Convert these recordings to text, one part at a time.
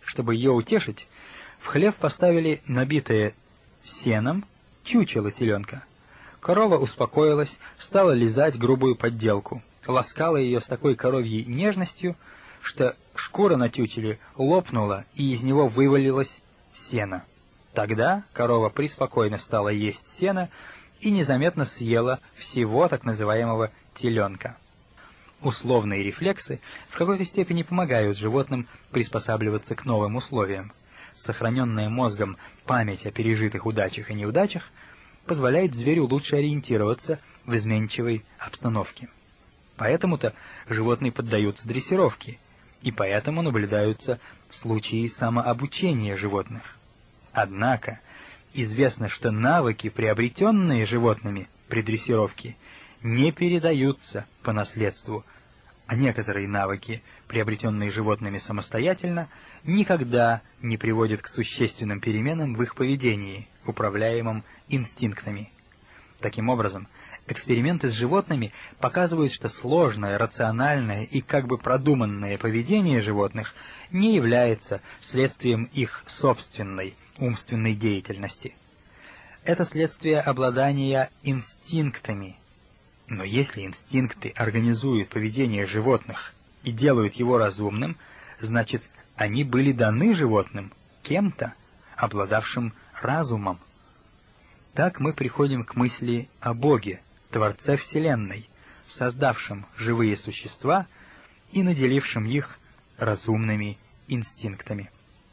Чтобы ее утешить, в хлев поставили набитое сеном чучело теленка. Корова успокоилась, стала лизать грубую подделку, ласкала ее с такой коровьей нежностью, что шкура на тючеле лопнула, и из него вывалилось сено. Тогда корова преспокойно стала есть сено и незаметно съела всего так называемого теленка. Условные рефлексы в какой-то степени помогают животным приспосабливаться к новым условиям. Сохраненная мозгом память о пережитых удачах и неудачах позволяет зверю лучше ориентироваться в изменчивой обстановке. Поэтому-то животные поддаются дрессировке, и поэтому наблюдаются случаи самообучения животных. Однако известно, что навыки, приобретенные животными при дрессировке, не передаются по наследству, а некоторые навыки, приобретенные животными самостоятельно, никогда не приводят к существенным переменам в их поведении, управляемом инстинктами. Таким образом, эксперименты с животными показывают, что сложное, рациональное и как бы продуманное поведение животных не является следствием их собственной умственной деятельности. Это следствие обладания инстинктами. Но если инстинкты организуют поведение животных и делают его разумным, значит, они были даны животным кем-то, обладавшим разумом. Так мы приходим к мысли о Боге, Творце Вселенной, создавшем живые существа и наделившем их разумными инстинктами.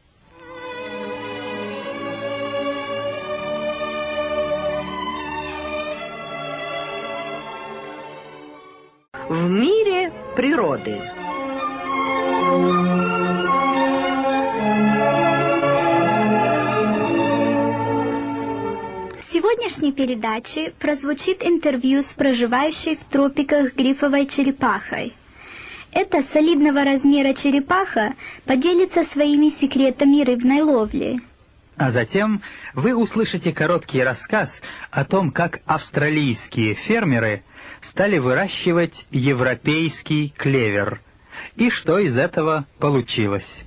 В мире природы. В сегодняшней передаче прозвучит интервью с проживающей в тропиках грифовой черепахой. Эта солидного размера черепаха поделится своими секретами рыбной ловли. А затем вы услышите короткий рассказ о том, как австралийские фермеры стали выращивать европейский клевер, и что из этого получилось.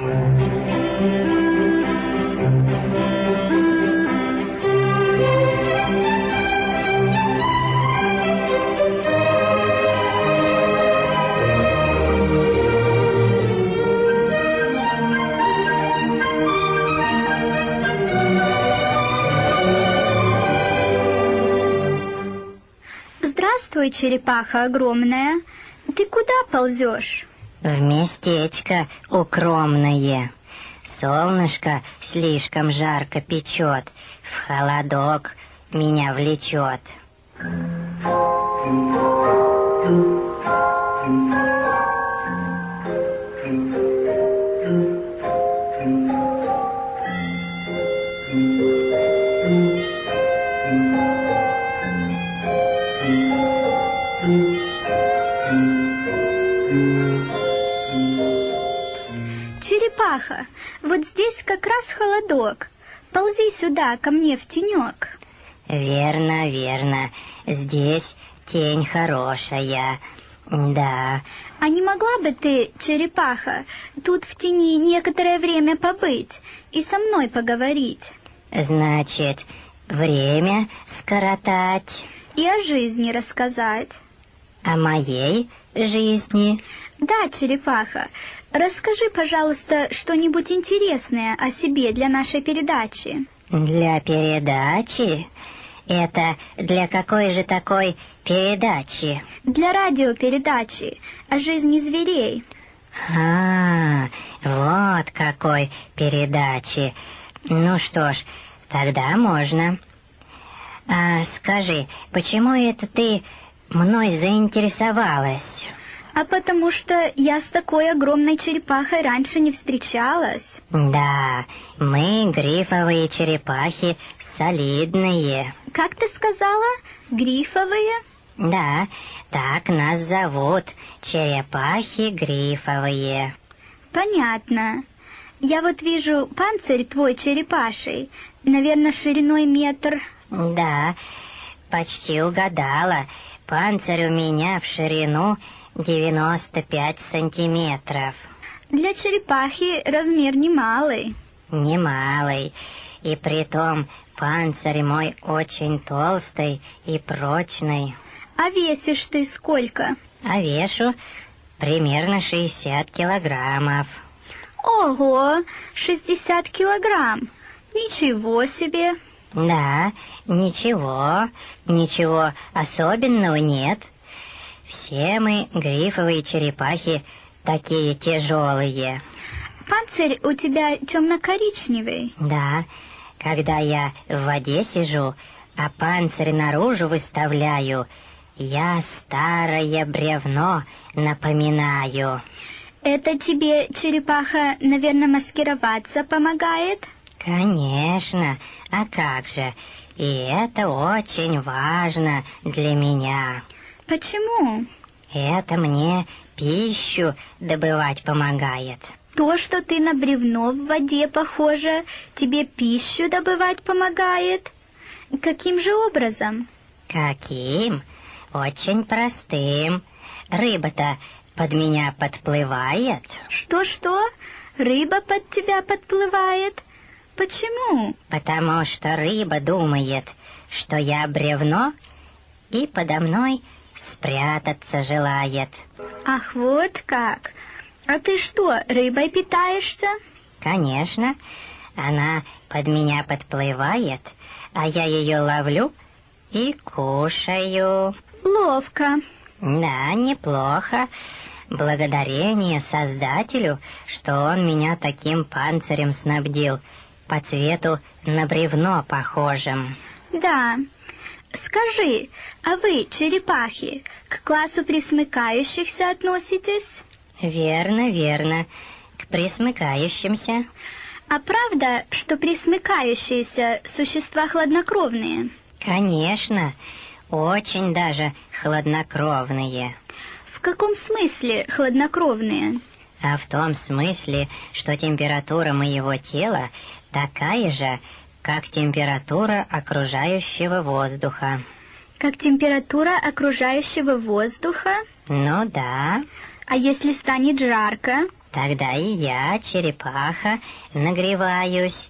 Здравствуй, черепаха огромная. Ты куда ползешь? В местечко укромное. Солнышко слишком жарко печет, в холодок меня влечет. Черепаха, вот здесь как раз холодок. Ползи сюда, ко мне в тенек. Верно, верно. Здесь тень хорошая. Да. А не могла бы ты, черепаха, тут в тени некоторое время побыть и со мной поговорить? Значит, время скоротать. И о жизни рассказать. О моей жизни? Да, черепаха. Расскажи, пожалуйста, что-нибудь интересное о себе для нашей передачи. Для передачи? Это для какой же такой передачи? Для радиопередачи о жизни зверей. Вот какой передачи. Ну что ж, тогда можно. Скажи, почему это ты мной заинтересовалась? А потому что я с такой огромной черепахой раньше не встречалась. Да, мы, грифовые черепахи, солидные. Как ты сказала? Грифовые? Да, так нас зовут, черепахи грифовые. Понятно. Я вот вижу панцирь твой черепаший, наверное, шириной метр. Да, почти угадала. Панцирь у меня в ширину 95 сантиметров. Для черепахи размер немалый. Немалый. И притом панцирь мой очень толстый и прочный. А весишь ты сколько? А вешу примерно 60 килограммов. Ого, 60 килограмм. Ничего себе. Да, ничего особенного нет. Все мы грифовые черепахи такие тяжелые. Панцирь у тебя темно-коричневый. Да, когда я в воде сижу, а панцирь наружу выставляю, я старое бревно напоминаю. Это тебе черепаха, наверное, маскироваться помогает? Конечно, а как же? И это очень важно для меня. Почему? Это мне пищу добывать помогает. То, что ты на бревно в воде похоже, тебе пищу добывать помогает? Каким же образом? Каким? Очень простым. Рыба-то под меня подплывает. Что? Рыба под тебя подплывает? Почему? Потому что рыба думает, что я бревно, и подо мной спрятаться желает. Ах, вот как. А ты что, рыбой питаешься? Конечно, она под меня подплывает, а я ее ловлю и кушаю. Ловко. Да, неплохо. Благодарение Создателю, что он меня таким панцирем снабдил, по цвету на бревно похожим. Да. Скажи, а вы, черепахи, к классу пресмыкающихся относитесь? Верно, к пресмыкающимся. А правда, что пресмыкающиеся существа хладнокровные? Конечно, очень даже хладнокровные. В каком смысле хладнокровные? А в том смысле, что температура моего тела такая же, как температура окружающего воздуха. Как температура окружающего воздуха? Ну да. А если станет жарко? Тогда и я, черепаха, нагреваюсь.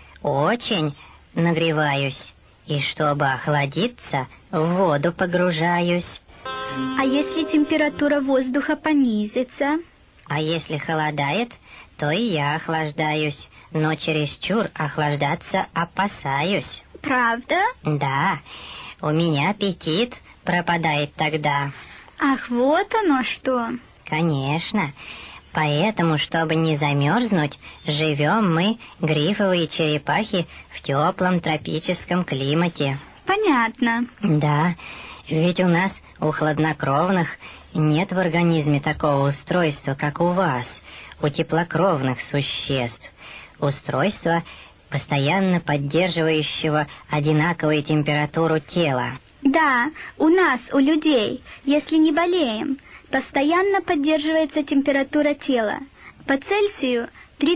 Очень нагреваюсь. И чтобы охладиться, в воду погружаюсь. А если температура воздуха понизится? А если холодает, то и я охлаждаюсь. Но чересчур охлаждаться опасаюсь. Правда? Да, у меня аппетит пропадает тогда. Ах, вот оно что. Конечно. Поэтому, чтобы не замерзнуть, живем мы, грифовые черепахи, в теплом тропическом климате. Понятно. Да, ведь у нас, у хладнокровных, нет в организме такого устройства, как у вас, у теплокровных существ. Устройство, постоянно поддерживающего одинаковую температуру тела. Да, у нас, у людей, если не болеем, постоянно поддерживается температура тела. По Цельсию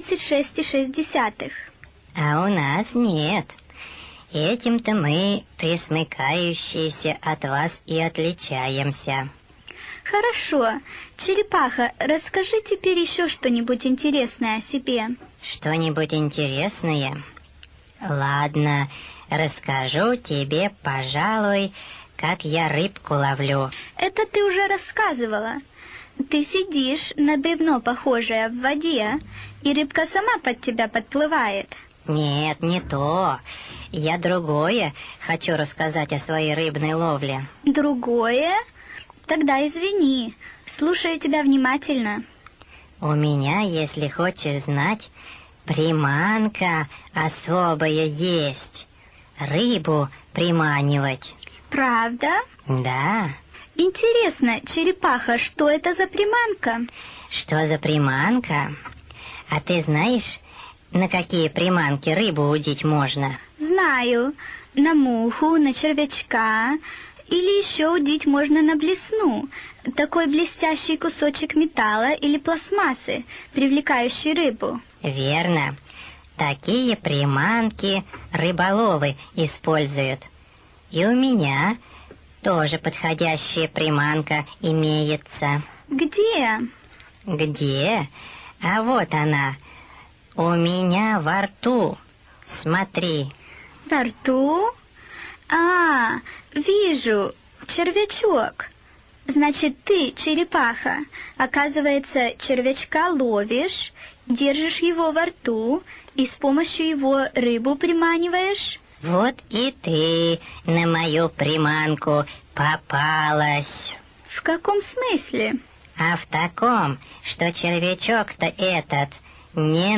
36,6. А у нас нет. Этим-то мы, пресмыкающиеся, от вас и отличаемся. Хорошо. Черепаха, расскажи теперь еще что-нибудь интересное о себе. Что-нибудь интересное? Ладно, расскажу тебе, пожалуй, как я рыбку ловлю. Это ты уже рассказывала. Ты сидишь на бревно, похожее в воде, и рыбка сама под тебя подплывает. Нет, не то. Я другое хочу рассказать о своей рыбной ловле. Другое? Тогда извини. Слушаю тебя внимательно. У меня, если хочешь знать, приманка особая есть. Рыбу приманивать. Правда? Да. Интересно, черепаха, что это за приманка? Что за приманка? А ты знаешь, на какие приманки рыбу удить можно? Знаю. На муху, на червячка. Или еще удить можно на блесну. Такой блестящий кусочек металла или пластмассы, привлекающий рыбу. Верно. Такие приманки рыболовы используют. И у меня тоже подходящая приманка имеется. Где? Где? А вот она, у меня во рту. Смотри. Во рту? А, вижу, червячок. Значит, ты, черепаха, оказывается, червячка ловишь, держишь его во рту и с помощью его рыбу приманиваешь? Вот и ты на мою приманку попалась. В каком смысле? А в таком, что червячок-то этот не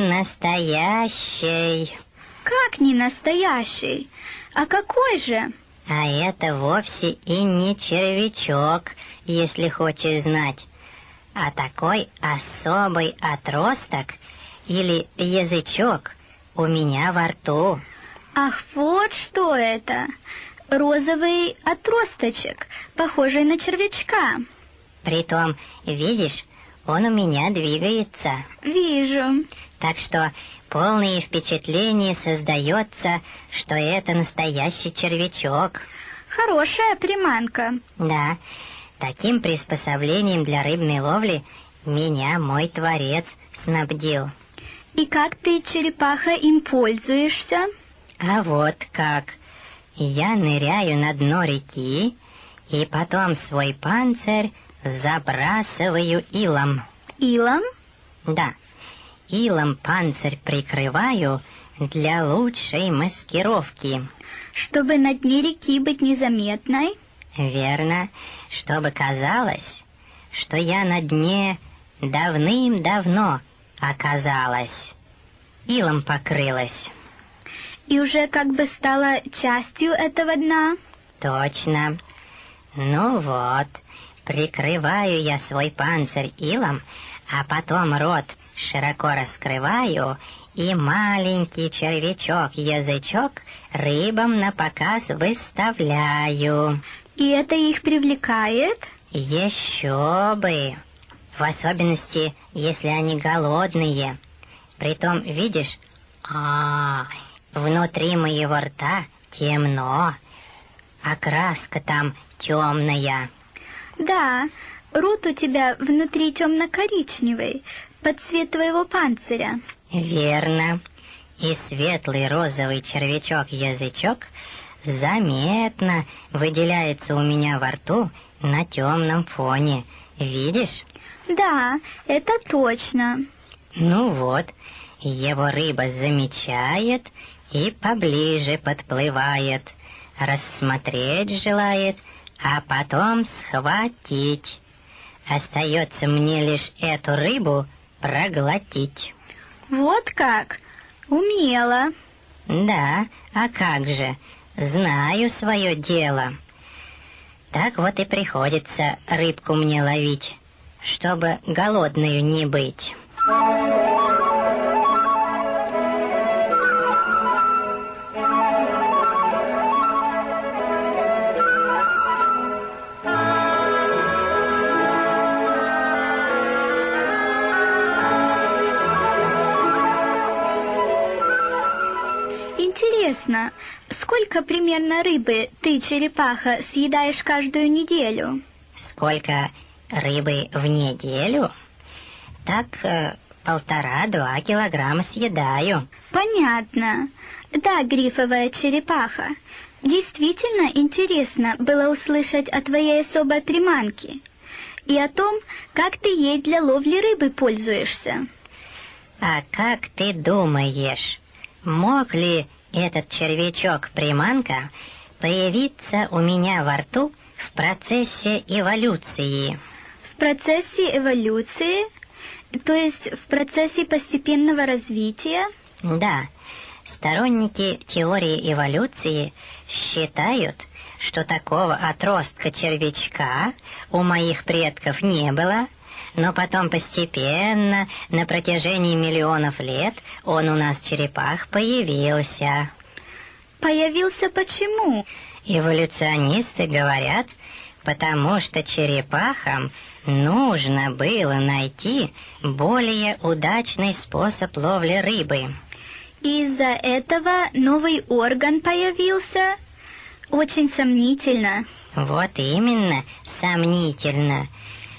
настоящий. Как не настоящий? А какой же? А это вовсе и не червячок, если хочешь знать, а такой особый отросток или язычок у меня во рту. Ах, вот что это! Розовый отросточек, похожий на червячка. Притом, видишь, он у меня двигается. Вижу. Так что полное впечатление создается, что это настоящий червячок. Хорошая приманка. Да, таким приспособлением для рыбной ловли меня мой Творец снабдил. И как ты, черепаха, им пользуешься? А вот как. Я ныряю на дно реки, и потом свой панцирь забрасываю илом. Илом? Да, илом панцирь прикрываю для лучшей маскировки. Чтобы на дне реки быть незаметной? Верно, чтобы казалось, что я на дне давным-давно оказалась. Илом покрылась. И уже как бы стала частью этого дна? Точно. Ну вот, прикрываю я свой панцирь илом, а потом рот широко раскрываю и маленький червячок-язычок рыбам на показ выставляю. И это их привлекает? Еще бы! В особенности, если они голодные. Притом, видишь, внутри моего рта темно, а краска там темная. Да, рот у тебя внутри темно-коричневый, под цвет твоего панциря. Верно. И светлый розовый червячок-язычок заметно выделяется у меня во рту на темном фоне. Видишь? Да, это точно. Ну вот, его рыба замечает и поближе подплывает, рассмотреть желает, а потом схватить. Остается мне лишь эту рыбу проглотить. Вот как? Умело. Да, а как же, знаю свое дело. Так вот и приходится рыбку мне ловить, чтобы голодную не быть. Интересно, сколько примерно рыбы ты, черепаха, съедаешь каждую неделю? Сколько рыбы в неделю? Так 1,5-2 килограмма съедаю. Понятно. Да, грифовая черепаха. Действительно интересно было услышать о твоей особой приманке и о том, как ты ей для ловли рыбы пользуешься. А как ты думаешь, мог ли этот червячок-приманка появиться у меня во рту в процессе эволюции? В процессе эволюции? То есть в процессе постепенного развития? Да, сторонники теории эволюции считают, что такого отростка червячка у моих предков не было, но потом постепенно, на протяжении миллионов лет, он у нас, черепах, появился. Появился почему? Эволюционисты говорят, потому что черепахам нужно было найти более удачный способ ловли рыбы. Из-за этого новый орган появился? Очень сомнительно. Вот именно, сомнительно.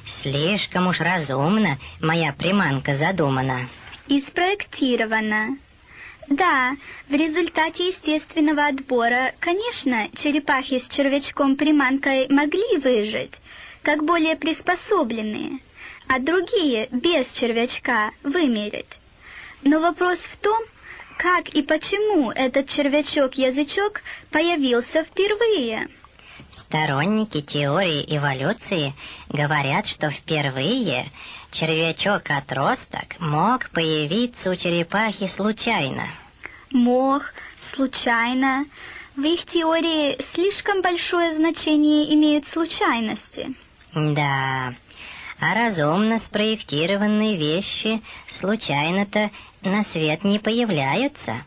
Слишком уж разумно моя приманка задумана. И спроектирована. Да, в результате естественного отбора, конечно, черепахи с червячком-приманкой могли выжить, как более приспособленные, а другие без червячка вымереть. Но вопрос в том, как и почему этот червячок-язычок появился впервые. Сторонники теории эволюции говорят, что впервые червячок-отросток мог появиться у черепахи случайно. Мог, случайно. В их теории слишком большое значение имеют случайности. Да, а разумно спроектированные вещи случайно-то на свет не появляются.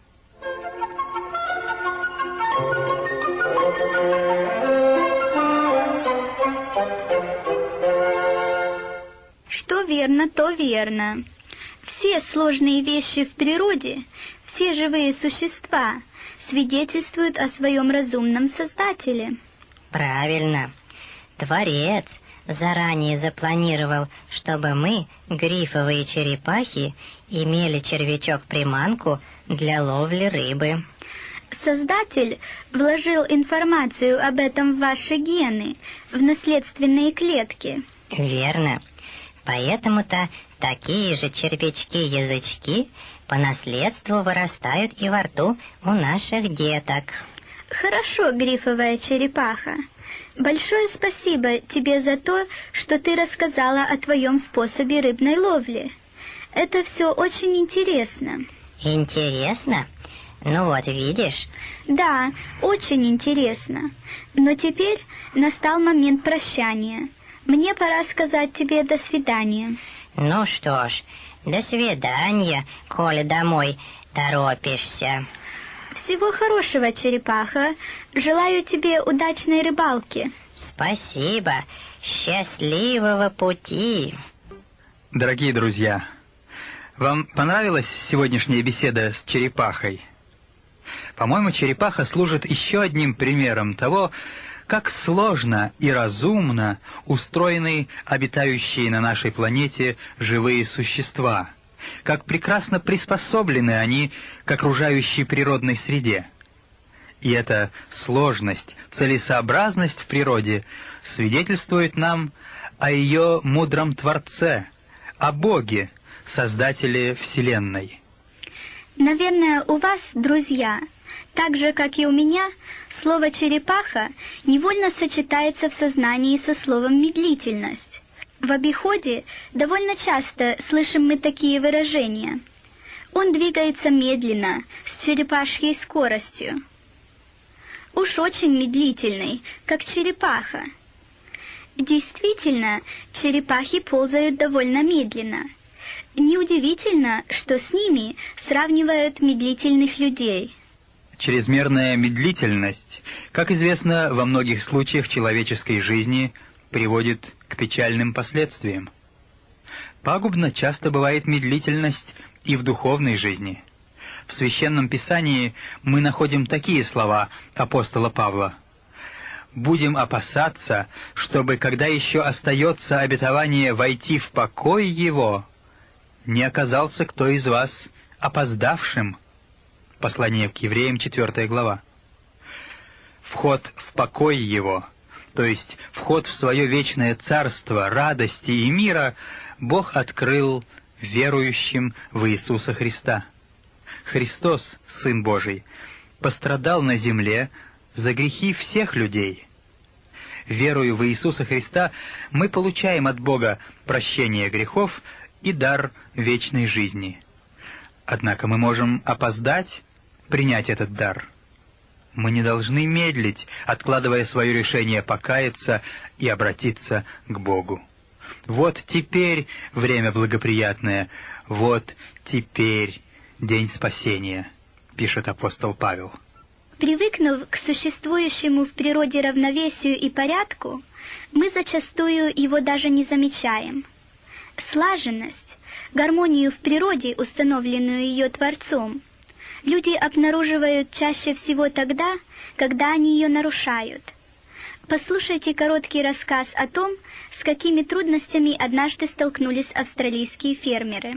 Что верно, то верно. Все сложные вещи в природе, все живые существа свидетельствуют о своем разумном Создателе. Правильно. Творец заранее запланировал, чтобы мы, грифовые черепахи, имели червячок-приманку для ловли рыбы. Создатель вложил информацию об этом в ваши гены, в наследственные клетки. Верно. Поэтому-то такие же червячки-язычки по наследству вырастают и во рту у наших деток. Хорошо, грифовая черепаха. Большое спасибо тебе за то, что ты рассказала о твоем способе рыбной ловли. Это все очень интересно. Интересно? Ну вот, видишь? Да, очень интересно. Но теперь настал момент прощания. Мне пора сказать тебе до свидания. Ну что ж, до свидания, коли домой торопишься. Всего хорошего, черепаха. Желаю тебе удачной рыбалки. Спасибо. Счастливого пути. Дорогие друзья, вам понравилась сегодняшняя беседа с черепахой? По-моему, черепаха служит еще одним примером того, как сложно и разумно устроены обитающие на нашей планете живые существа, как прекрасно приспособлены они к окружающей природной среде. И эта сложность, целесообразность в природе свидетельствует нам о ее мудром Творце, о Боге, Создателе Вселенной. Наверное, у вас, друзья, так же, как и у меня, слово «черепаха» невольно сочетается в сознании со словом «медлительность». В обиходе довольно часто слышим мы такие выражения. Он двигается медленно, с черепашьей скоростью. Уж очень медлительный, как черепаха. Действительно, черепахи ползают довольно медленно. Неудивительно, что с ними сравнивают медлительных людей. Чрезмерная медлительность, как известно, во многих случаях человеческой жизни приводит к печальным последствиям. Пагубно часто бывает медлительность и в духовной жизни. В Священном Писании мы находим такие слова апостола Павла: «Будем опасаться, чтобы, когда еще остается обетование войти в покой его, не оказался кто из вас опоздавшим». Послание к евреям, 4 глава. Вход в покой его, то есть вход в свое вечное царство радости и мира, Бог открыл верующим в Иисуса Христа. Христос, Сын Божий, пострадал на земле за грехи всех людей. Веруя в Иисуса Христа, мы получаем от Бога прощение грехов и дар вечной жизни. Однако мы можем опоздать принять этот дар. Мы не должны медлить, откладывая свое решение покаяться и обратиться к Богу. Вот теперь время благоприятное, вот теперь день спасения, пишет апостол Павел. Привыкнув к существующему в природе равновесию и порядку, мы зачастую его даже не замечаем. Слаженность, гармонию в природе, установленную ее Творцом, люди обнаруживают чаще всего тогда, когда они ее нарушают. Послушайте короткий рассказ о том, с какими трудностями однажды столкнулись австралийские фермеры.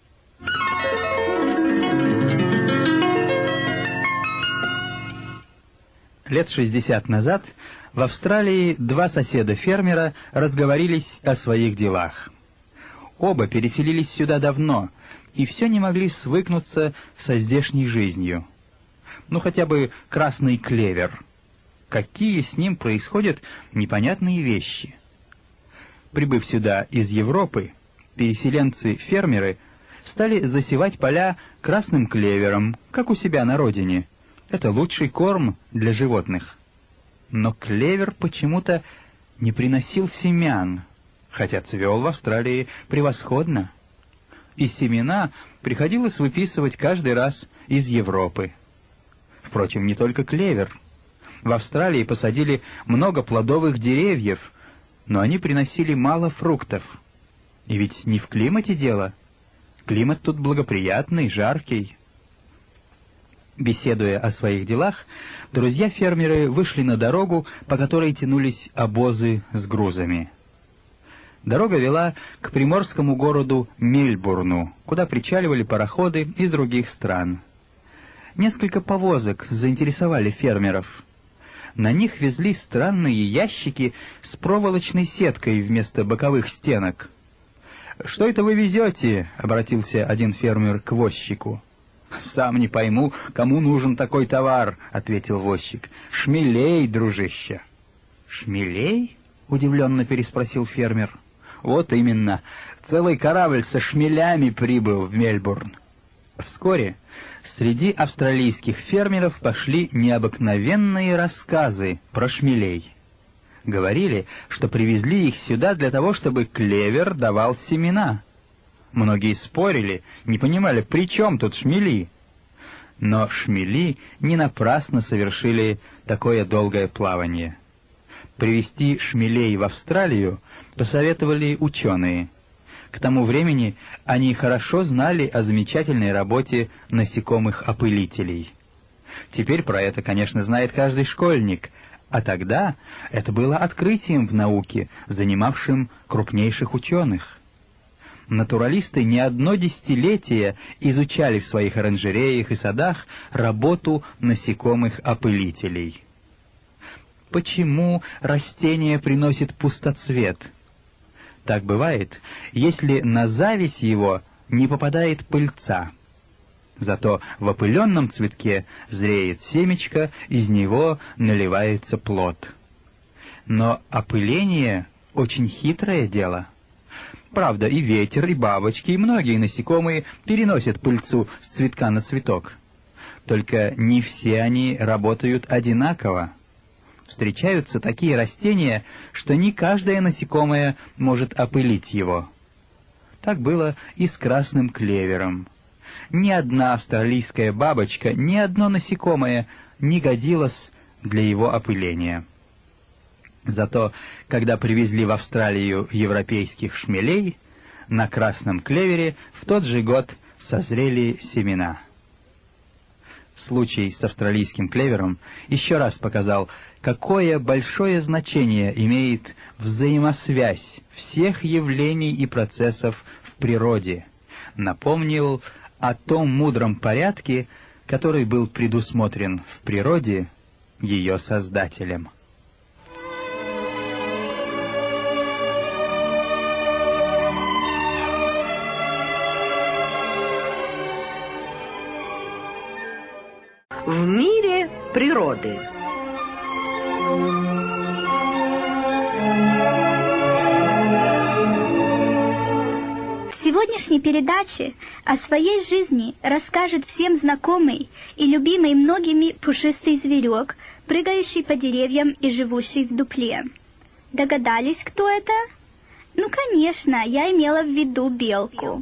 Лет 60 назад в Австралии два соседа-фермера разговорились о своих делах. Оба переселились сюда давно и все не могли свыкнуться со здешней жизнью. Ну хотя бы красный клевер. Какие с ним происходят непонятные вещи. Прибыв сюда из Европы, переселенцы-фермеры стали засевать поля красным клевером, как у себя на родине. Это лучший корм для животных. Но клевер почему-то не приносил семян, хотя цвел в Австралии превосходно. И семена приходилось выписывать каждый раз из Европы. Впрочем, не только клевер. В Австралии посадили много плодовых деревьев, но они приносили мало фруктов. И ведь не в климате дело. Климат тут благоприятный, жаркий. Беседуя о своих делах, друзья-фермеры вышли на дорогу, по которой тянулись обозы с грузами. Дорога вела к приморскому городу Мельбурну, куда причаливали пароходы из других стран. Несколько повозок заинтересовали фермеров. На них везли странные ящики с проволочной сеткой вместо боковых стенок. «Что это вы везете?» — обратился один фермер к возчику. «Сам не пойму, кому нужен такой товар», — ответил возчик. «Шмелей, дружище». «Шмелей?» — удивленно переспросил фермер. «Вот именно. Целый корабль со шмелями прибыл в Мельбурн». Вскоре среди австралийских фермеров пошли необыкновенные рассказы про шмелей. Говорили, что привезли их сюда для того, чтобы клевер давал семена. Многие спорили, не понимали, при чем тут шмели. Но шмели не напрасно совершили такое долгое плавание. Привезти шмелей в Австралию посоветовали ученые. К тому времени они хорошо знали о замечательной работе насекомых-опылителей. Теперь про это, конечно, знает каждый школьник, а тогда это было открытием в науке, занимавшим крупнейших ученых. Натуралисты не одно десятилетие изучали в своих оранжереях и садах работу насекомых-опылителей. Почему растение приносит пустоцвет? Так бывает, если на зависть его не попадает пыльца. Зато в опыленном цветке зреет семечко, из него наливается плод. Но опыление — очень хитрое дело. Правда, и ветер, и бабочки, и многие насекомые переносят пыльцу с цветка на цветок. Только не все они работают одинаково. Встречаются такие растения, что не каждое насекомое может опылить его. Так было и с красным клевером. Ни одна австралийская бабочка, ни одно насекомое не годилось для его опыления. Зато, когда привезли в Австралию европейских шмелей, на красном клевере в тот же год созрели семена. Случай с австралийским клевером еще раз показал, какое большое значение имеет взаимосвязь всех явлений и процессов в природе. Напомнил о том мудром порядке, который был предусмотрен в природе ее создателем. В мире природы. В сегодняшней передаче о своей жизни расскажет всем знакомый и любимый многими пушистый зверек, прыгающий по деревьям и живущий в дупле. Догадались, кто это? Ну, конечно, я имела в виду белку.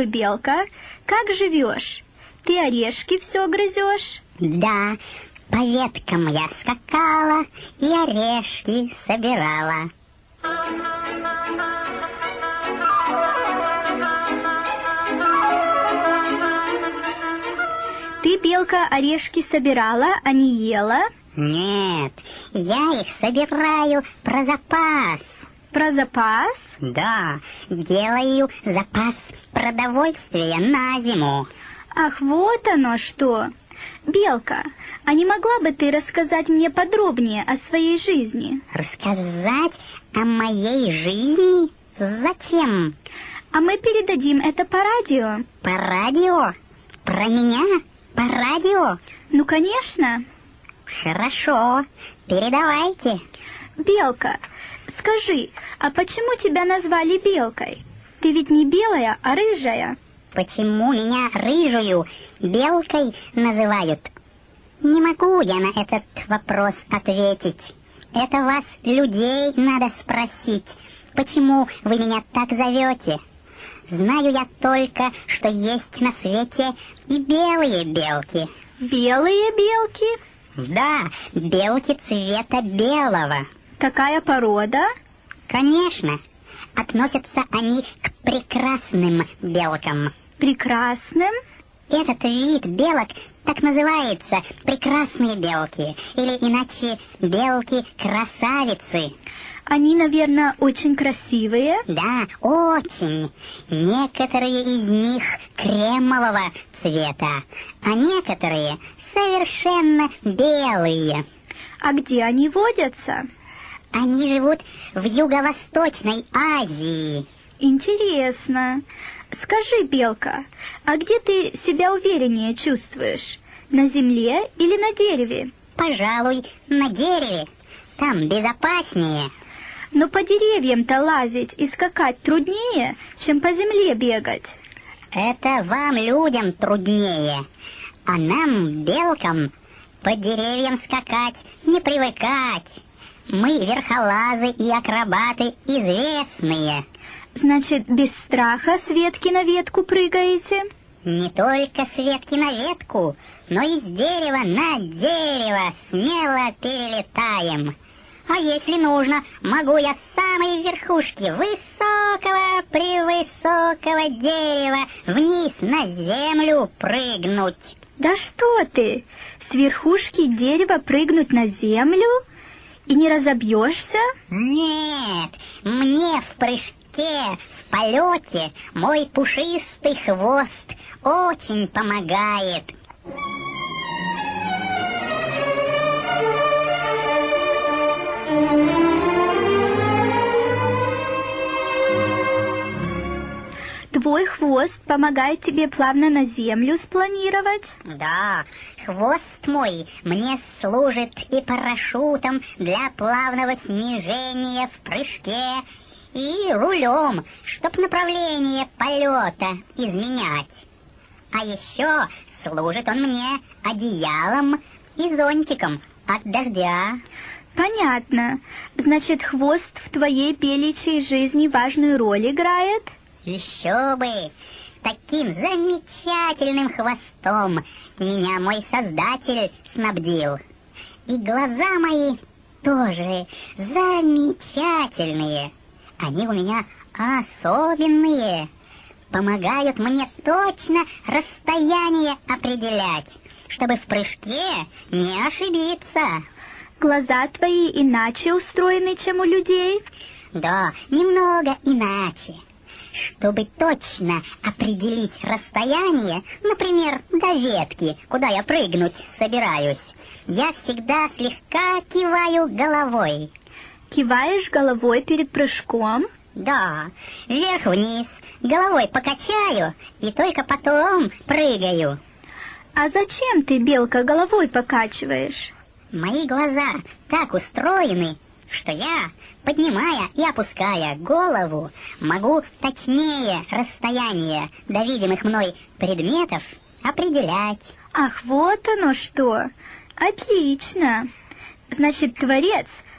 Здравствуй, белка. Как живешь? Ты орешки все грызешь? Да, по веткам я скакала и орешки собирала. Ты, белка, орешки собирала, а не ела? Нет, я их собираю про запас. Про запас? Да, делаю запас продовольствия на зиму. Ах, вот оно что! Белка, а не могла бы ты рассказать мне подробнее о своей жизни? Рассказать о моей жизни? Зачем? А мы передадим это по радио. По радио? Про меня? По радио? Ну, конечно. Хорошо, передавайте. Белка, скажи, а почему тебя назвали белкой? Ты ведь не белая, а рыжая. Почему меня рыжую белкой называют? Не могу я на этот вопрос ответить. Это вас, людей, надо спросить. Почему вы меня так зовете? Знаю я только, что есть на свете и белые белки. Белые белки? Да, белки цвета белого. Такая порода? Конечно, относятся они к прекрасным белкам. Прекрасным? Этот вид белок так называется прекрасные белки, или иначе белки-красавицы. Они, наверное, очень красивые. Да, очень. Некоторые из них кремового цвета, а некоторые совершенно белые. А где они водятся? Они живут в Юго-Восточной Азии. Интересно. Скажи, белка, а где ты себя увереннее чувствуешь? На земле или на дереве? Пожалуй, на дереве. Там безопаснее. Но по деревьям-то лазить и скакать труднее, чем по земле бегать. Это вам, людям, труднее. А нам, белкам, по деревьям скакать не привыкать. Мы верхолазы и акробаты известные. Значит, без страха с ветки на ветку прыгаете? Не только с ветки на ветку, но и с дерева на дерево смело перелетаем. А если нужно, могу я с самой верхушки высокого-превысокого дерева вниз на землю прыгнуть. Да что ты! С верхушки дерева прыгнуть на землю? И не разобьешься? Нет, мне в прыжке, в полете мой пушистый хвост очень помогает. Твой хвост помогает тебе плавно на землю спланировать? Да, хвост мой мне служит и парашютом для плавного снижения в прыжке, и рулем, чтоб направление полета изменять. А еще служит он мне одеялом и зонтиком от дождя. Понятно. Значит, хвост в твоей беличьей жизни важную роль играет? Еще бы! Таким замечательным хвостом меня мой Создатель снабдил. И глаза мои тоже замечательные. Они у меня особенные. Помогают мне точно расстояние определять, чтобы в прыжке не ошибиться. Глаза твои иначе устроены, чем у людей? Да, немного иначе. Чтобы точно определить расстояние, например, до ветки, куда я прыгнуть собираюсь, я всегда слегка киваю головой. Киваешь головой перед прыжком? Да, вверх-вниз, головой покачаю и только потом прыгаю. А зачем ты, белка, головой покачиваешь? Мои глаза так устроены, что я, поднимая и опуская голову, могу точнее расстояние до видимых мной предметов определять. Ах, вот оно что! Отлично! Значит, Творец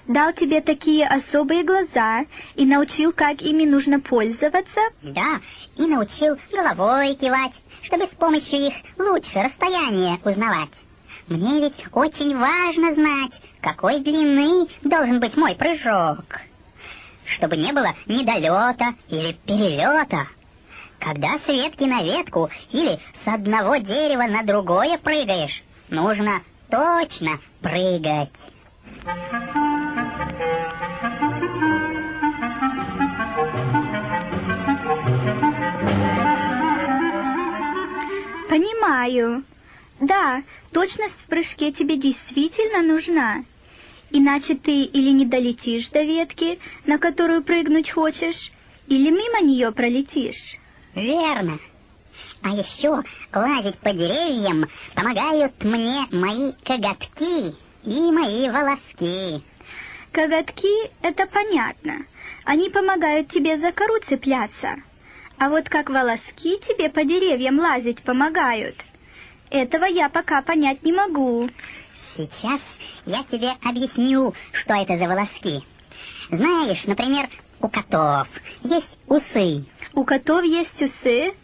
Дал тебе такие особые глаза и научил, как ими нужно пользоваться? Да, и научил головой кивать, чтобы с помощью их лучше расстояние узнавать. Мне ведь очень важно знать, какой длины должен быть мой прыжок, чтобы не было недолета или перелета. Когда с ветки на ветку или с одного дерева на другое прыгаешь, нужно точно прыгать. Понимаю. Да, точность в прыжке тебе действительно нужна. Иначе ты или не долетишь до ветки, на которую прыгнуть хочешь, или мимо нее пролетишь. Верно. А еще лазить по деревьям помогают мне мои коготки и мои волоски. Коготки — это понятно. Они помогают тебе за кору цепляться. А вот как волоски тебе по деревьям лазить помогают, этого я пока понять не могу. Сейчас я тебе объясню, что это за волоски. Знаешь, например, у котов есть усы. У котов есть усы?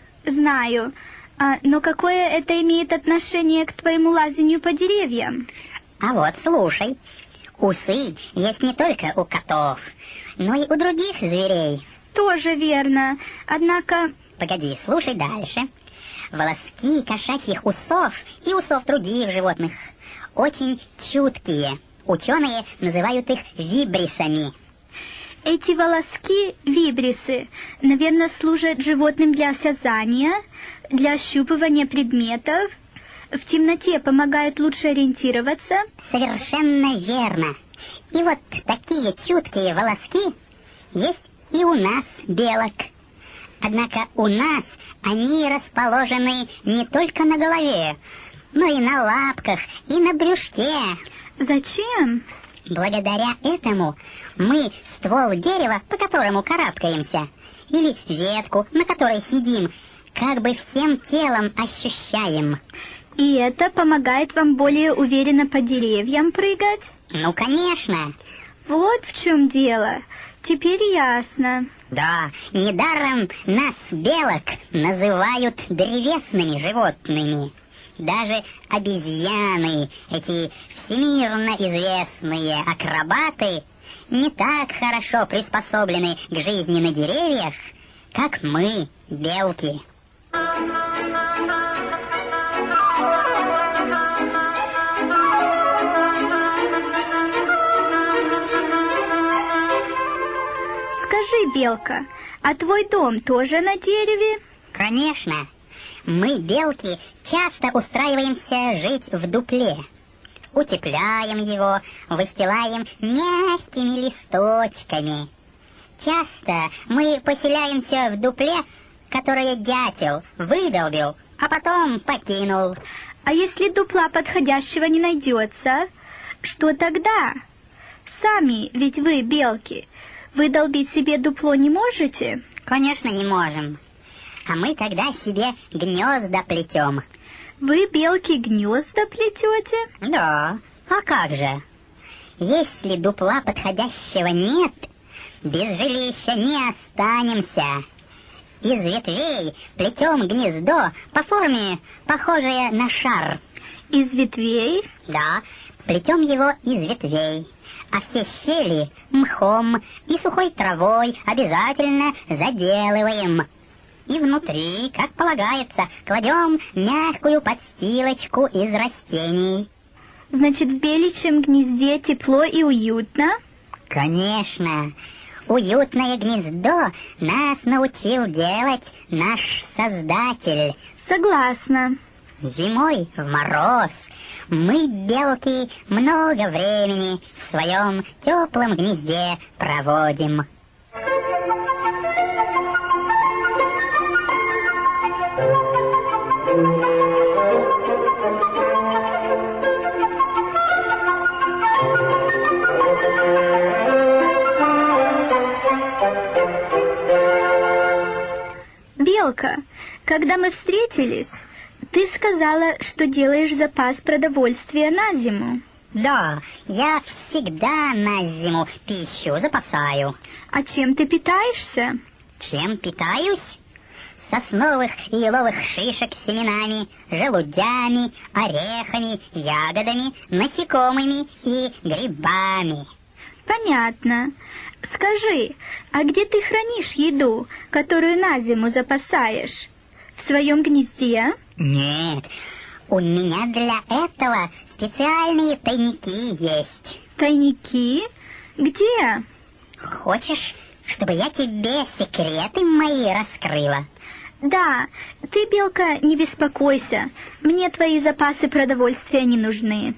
Знаю. Но какое это имеет отношение к твоему лазанию по деревьям? А вот слушай. Усы есть не только у котов, но и у других зверей. Тоже верно. Однако... Погоди, слушай дальше. Волоски кошачьих усов и усов других животных очень чуткие. Ученые называют их вибрисами. Эти волоски, вибрисы, наверное, служат животным для осязания, для ощупывания предметов, в темноте помогают лучше ориентироваться. Совершенно верно. И вот такие чуткие волоски есть и у нас, белок. Однако у нас они расположены не только на голове, но и на лапках, и на брюшке. Зачем? Благодаря этому мы ствол дерева, по которому карабкаемся, или ветку, на которой сидим, как бы всем телом ощущаем. И это помогает вам более уверенно по деревьям прыгать? Ну, конечно. Вот в чем дело. Теперь ясно. Да, недаром нас, белок, называют древесными животными. Даже обезьяны, эти всемирно известные акробаты, не так хорошо приспособлены к жизни на деревьях, как мы, белки. Скажи, белка, а твой дом тоже на дереве? Конечно. Мы, белки, часто устраиваемся жить в дупле. Утепляем его, выстилаем мягкими листочками. Часто мы поселяемся в дупле, которое дятел выдолбил, а потом покинул. А если дупла подходящего не найдется, что тогда? Сами, ведь вы, белки, выдолбить себе дупло не можете? Конечно, не можем. А мы тогда себе гнезда плетем. Вы, белки, гнезда плетете? Да, а как же? Если дупла подходящего нет, без жилища не останемся. Из ветвей плетем гнездо по форме, похожее на шар. Из ветвей? Да, плетем его из ветвей. А все щели мхом и сухой травой обязательно заделываем. И внутри, как полагается, кладем мягкую подстилочку из растений. Значит, в беличьем гнезде тепло и уютно? Конечно. Уютное гнездо нас научил делать наш Создатель. Согласна. Зимой в мороз мы, белки, много времени в своем теплом гнезде проводим. Белка, когда мы встретились, ты сказала, что делаешь запас продовольствия на зиму. Да, я всегда на зиму пищу запасаю. А чем ты питаешься? Чем питаюсь? Сосновых и еловых шишек с семенами, желудями, орехами, ягодами, насекомыми и грибами. Понятно. Скажи, а где ты хранишь еду, которую на зиму запасаешь? В своем гнезде? Нет, у меня для этого специальные тайники есть. Тайники? Где? Хочешь, чтобы я тебе секреты мои раскрыла? Да, ты, Белка, не беспокойся. Мне твои запасы продовольствия не нужны.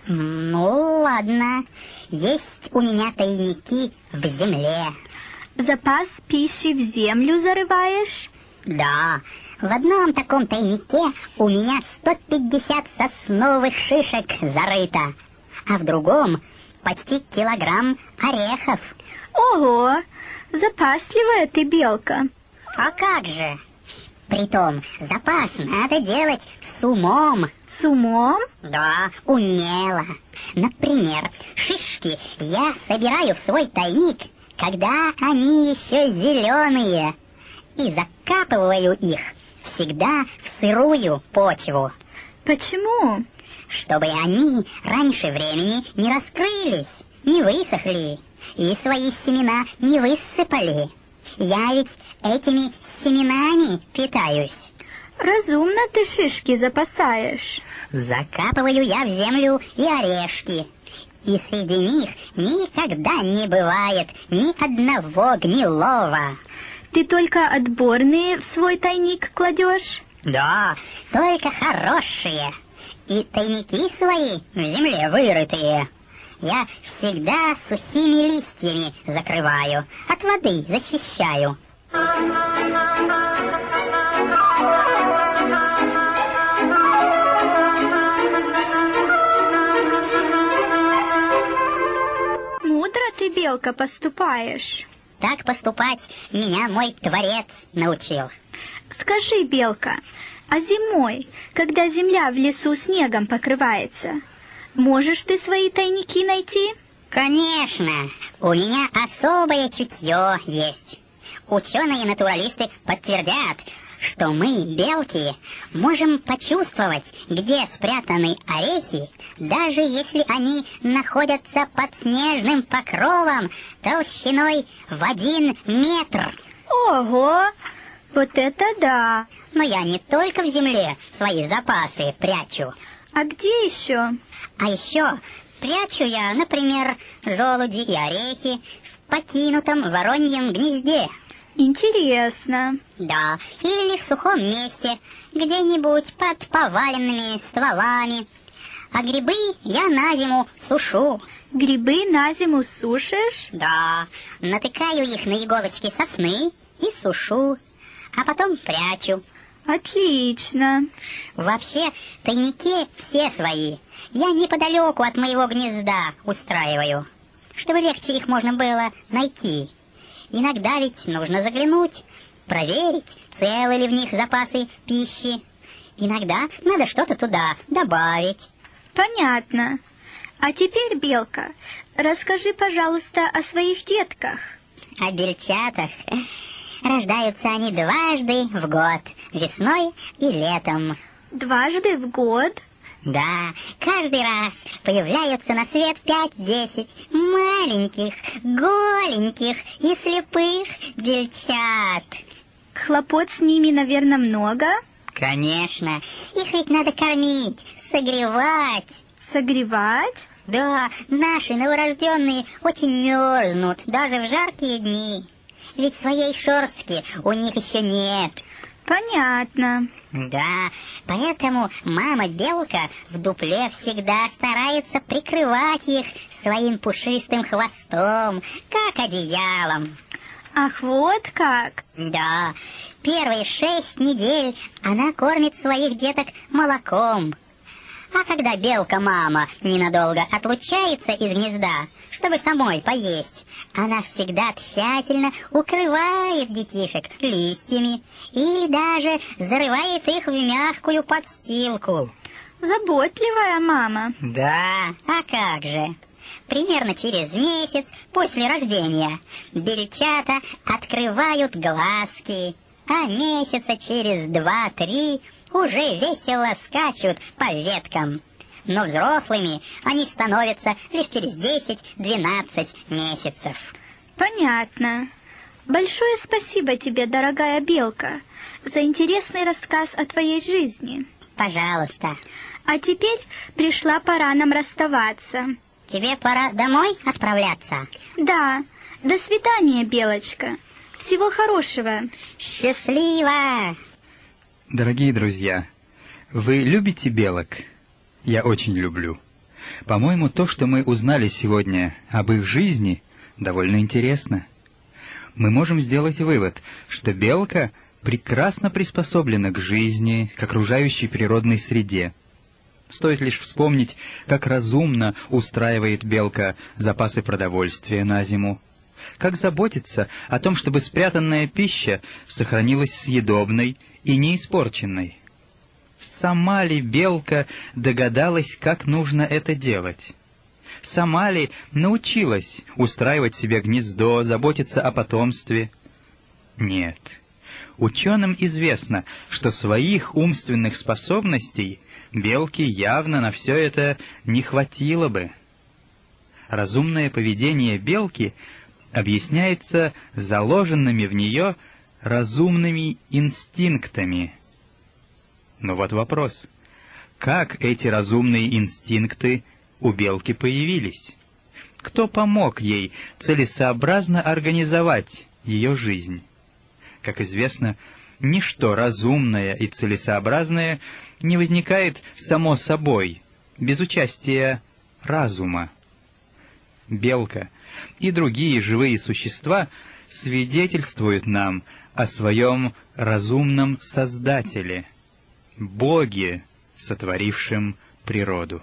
Ну, ладно. Есть у меня тайники в земле. Запас пищи в землю зарываешь? Да, в одном таком тайнике у меня 150 сосновых шишек зарыто, а в другом почти килограмм орехов. Ого, запасливая ты, Белка. А как же? Притом, запас надо делать с умом. С умом? Да, умело. Например, шишки я собираю в свой тайник, когда они еще зеленые, и закапываю их всегда в сырую почву, Почему? чтобы они раньше времени не раскрылись, не высохли и свои семена не высыпали. Я ведь этими семенами питаюсь. Разумно ты шишки запасаешь. Закапываю я в землю и орешки, и среди них никогда не бывает ни одного гнилого. Ты только отборные в свой тайник кладешь? Да, только хорошие. И тайники свои в земле вырытые я всегда сухими листьями закрываю, от воды защищаю. Мудро ты, Белка, поступаешь. Так поступать меня мой Творец научил. Скажи, Белка, а зимой, когда земля в лесу снегом покрывается, можешь ты свои тайники найти? Конечно, у меня особое чутье есть. Ученые-натуралисты подтвердят, что мы, белки, можем почувствовать, где спрятаны орехи, даже если они находятся под снежным покровом толщиной в 1 метр. Ого, вот это да! Но я не только в земле свои запасы прячу, А где еще? а еще прячу я, например, желуди и орехи в покинутом вороньем гнезде. Интересно. Да, или в сухом месте, где-нибудь под поваленными стволами. А грибы я на зиму сушу. Грибы на зиму сушишь? Да, натыкаю их на иголочки сосны и сушу, а потом прячу. Отлично. Вообще, тайники все свои я неподалеку от моего гнезда устраиваю, чтобы легче их можно было найти. Иногда ведь нужно заглянуть, проверить, целы ли в них запасы пищи. Иногда надо что-то туда добавить. Понятно. А теперь, Белка, расскажи, пожалуйста, о своих детках. О бельчатах. Рождаются они дважды в год, весной и летом. Дважды в год? Да, каждый раз появляются на свет 5-10 маленьких, голеньких и слепых бельчат. Хлопот с ними, наверное, много? Конечно, их ведь надо кормить, согревать. Согревать? Да, наши новорожденные очень мерзнут, даже в жаркие дни. Ведь своей шерстки у них еще нет. Понятно. Да, поэтому мама-белка в дупле всегда старается прикрывать их своим пушистым хвостом, как одеялом. Ах, вот как. Да, первые 6 недель она кормит своих деток молоком. А когда белка-мама ненадолго отлучается из гнезда, чтобы самой поесть, она всегда тщательно укрывает детишек листьями или даже зарывает их в мягкую подстилку. Заботливая мама. Да, а как же? Примерно через месяц после рождения бельчата открывают глазки, а месяца через 2-3 уже весело скачут по веткам. Но взрослыми они становятся лишь через 10-12 месяцев. Понятно. Большое спасибо тебе, дорогая белка, за интересный рассказ о твоей жизни. Пожалуйста. А теперь пришла пора нам расставаться. Тебе пора домой отправляться? Да. До свидания, белочка. Всего хорошего. Счастливо! Дорогие друзья, вы любите белок? Я очень люблю. По-моему, то, что мы узнали сегодня об их жизни, довольно интересно. Мы можем сделать вывод, что белка прекрасно приспособлена к жизни, к окружающей природной среде. Стоит лишь вспомнить, как разумно устраивает белка запасы продовольствия на зиму, как заботится о том, чтобы спрятанная пища сохранилась съедобной и неиспорченной. Сама ли белка догадалась, как нужно это делать? Сама ли научилась устраивать себе гнездо, заботиться о потомстве? Нет. Ученым известно, что своих умственных способностей белке явно на все это не хватило бы. Разумное поведение белки объясняется заложенными в нее разумными инстинктами. Но вот вопрос: как эти разумные инстинкты у белки появились? Кто помог ей целесообразно организовать ее жизнь? Как известно, ничто разумное и целесообразное не возникает само собой, без участия разума. Белка и другие живые существа свидетельствуют нам о своем разумном Создателе, Боге, сотворившем природу.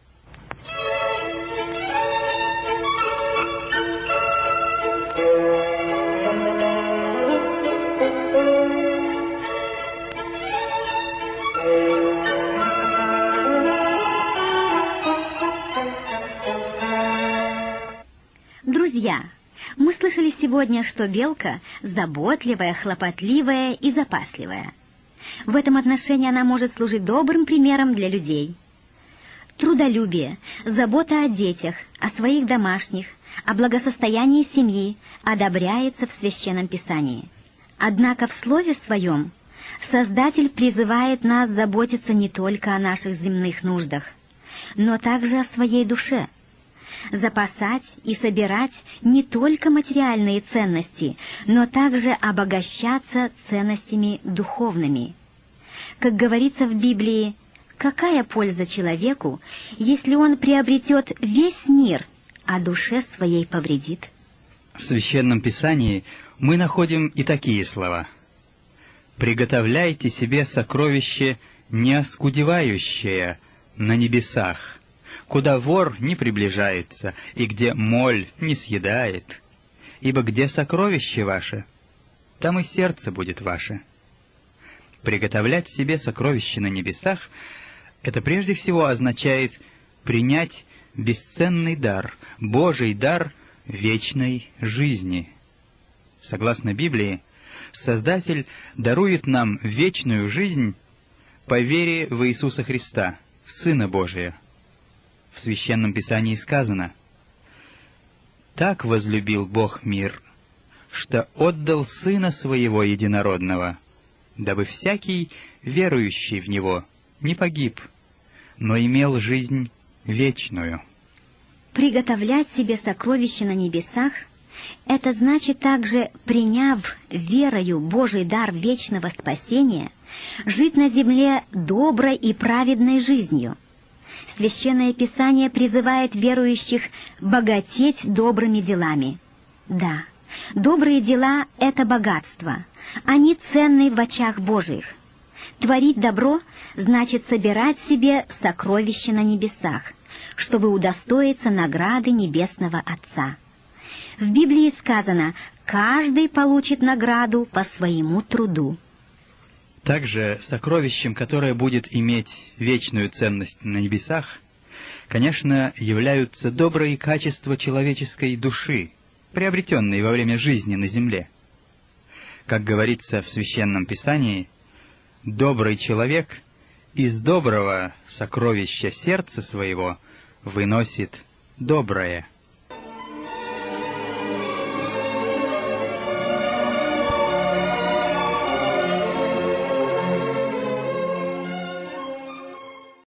Друзья, мы слышали сегодня, что белка заботливая, хлопотливая и запасливая. В этом отношении она может служить добрым примером для людей. Трудолюбие, забота о детях, о своих домашних, о благосостоянии семьи одобряется в Священном Писании. Однако в Слове Своем Создатель призывает нас заботиться не только о наших земных нуждах, но также о своей душе. Запасать и собирать не только материальные ценности, но также обогащаться ценностями духовными. Как говорится в Библии, какая польза человеку, если он приобретет весь мир, а душе своей повредит? В Священном Писании мы находим и такие слова: «Приготовляйте себе сокровище неоскудевающее на небесах, куда вор не приближается, и где моль не съедает. Ибо где сокровище ваше, там и сердце будет ваше». Приготовлять себе сокровище на небесах — это прежде всего означает принять бесценный дар, Божий дар вечной жизни. Согласно Библии, Создатель дарует нам вечную жизнь по вере в Иисуса Христа, Сына Божия. В Священном Писании сказано: «Так возлюбил Бог мир, что отдал Сына Своего Единородного, дабы всякий, верующий в Него, не погиб, но имел жизнь вечную». Приготовлять себе сокровища на небесах — это значит также, приняв верою Божий дар вечного спасения, жить на земле доброй и праведной жизнью. Священное Писание призывает верующих богатеть добрыми делами. Да, добрые дела — это богатство, они ценны в очах Божьих. Творить добро значит собирать себе сокровища на небесах, чтобы удостоиться награды Небесного Отца. В Библии сказано: «Каждый получит награду по своему труду». Также сокровищем, которое будет иметь вечную ценность на небесах, конечно, являются добрые качества человеческой души, приобретенные во время жизни на земле. Как говорится в Священном Писании, «Добрый человек из доброго сокровища сердца своего выносит доброе».